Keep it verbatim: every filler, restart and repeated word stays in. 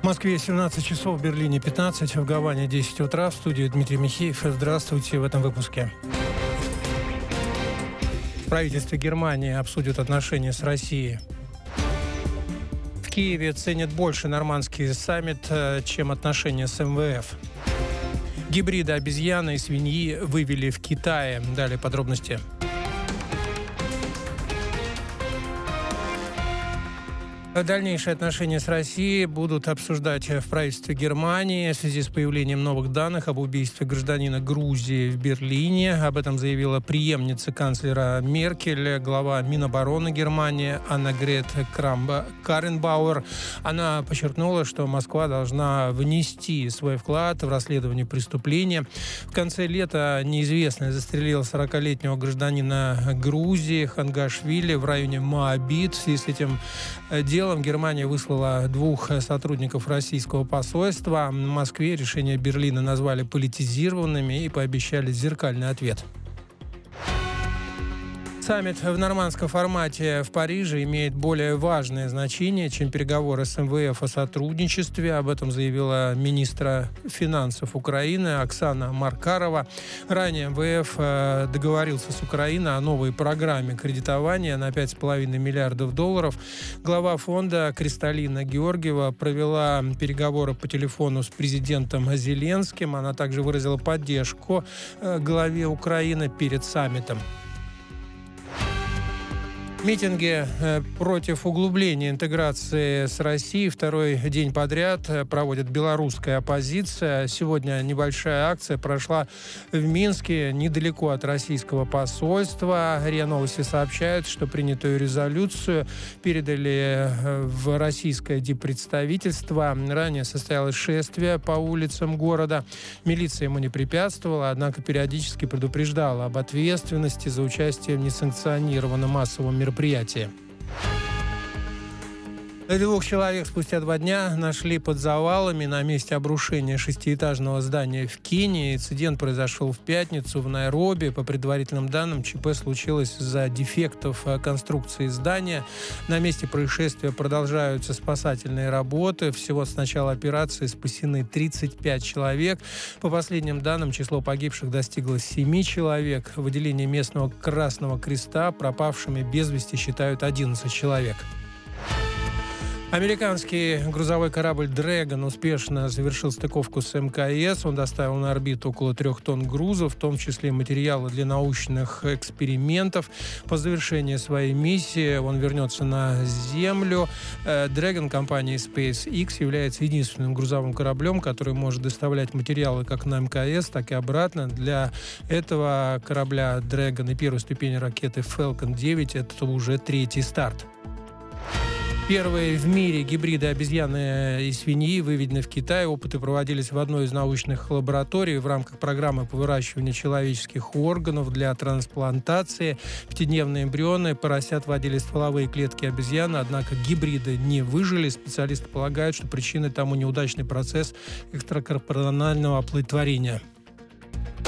Москве семнадцать часов, в Берлине пятнадцать, в Гаване десять утра. В студии Дмитрий Михеев. Здравствуйте в этом выпуске. В правительстве Германии обсудят отношения с Россией. В Киеве ценят больше нормандский саммит, чем отношения с эм вэ эф. Гибриды обезьяны и свиньи вывели в Китае. Далее подробности. Дальнейшие отношения с Россией будут обсуждать в правительстве Германии в связи с появлением новых данных об убийстве гражданина Грузии в Берлине. Об этом заявила преемница канцлера Меркель, глава Минобороны Германии Аннегрет Крамп-Карренбауэр. Она подчеркнула, что Москва должна внести свой вклад в расследование преступления. В конце лета неизвестный застрелил сорокалетнего гражданина Грузии Хангашвили в районе Моабит. В связи с этим делом Германия выслала двух сотрудников российского посольства. В Москве решения Берлина назвали политизированными и пообещали зеркальный ответ. Саммит в нормандском формате в Париже имеет более важное значение, чем переговоры с эм вэ эф о сотрудничестве. Об этом заявила министр финансов Украины Оксана Маркарова. Ранее эм вэ эф договорился с Украиной о новой программе кредитования на пять с половиной миллиардов долларов. Глава фонда Кристалина Георгиева провела переговоры по телефону с президентом Зеленским. Она также выразила поддержку главе Украины перед саммитом. Митинги против углубления интеграции с Россией второй день подряд проводит белорусская оппозиция. Сегодня небольшая акция прошла в Минске, недалеко от российского посольства. РИА Новости сообщают, что принятую резолюцию передали в российское диппредставительство. Ранее состоялось шествие по улицам города. Милиция ему не препятствовала, однако периодически предупреждала об ответственности за участие в несанкционированном массовом мероприятии. мероприятие. Двух человек спустя два дня нашли под завалами на месте обрушения шестиэтажного здания в Кении. Инцидент произошел в пятницу в Найроби. По предварительным данным, ЧП случилось из-за дефектов конструкции здания. На месте происшествия продолжаются спасательные работы. Всего с начала операции спасены тридцать пять человек. По последним данным, число погибших достигло семи человек. В отделении местного Красного Креста пропавшими без вести считают одиннадцать человек. Американский грузовой корабль «Дрэгон» успешно завершил стыковку с эм ка эс. Он доставил на орбиту около трех тонн грузов, в том числе материалы для научных экспериментов. По завершении своей миссии он вернется на Землю. «Дрэгон» компании SpaceX является единственным грузовым кораблем, который может доставлять материалы как на эм ка эс, так и обратно. Для этого корабля «Дрэгон» и первой ступени ракеты «Фалкон девять» это уже третий старт. Первые в мире гибриды обезьяны и свиньи выведены в Китае. Опыты проводились в одной из научных лабораторий в рамках программы по выращиванию человеческих органов для трансплантации. Пятидневные эмбрионы поросят вводили стволовые клетки обезьяны, однако гибриды не выжили. Специалисты полагают, что причиной тому неудачный процесс экстракорпорального оплодотворения.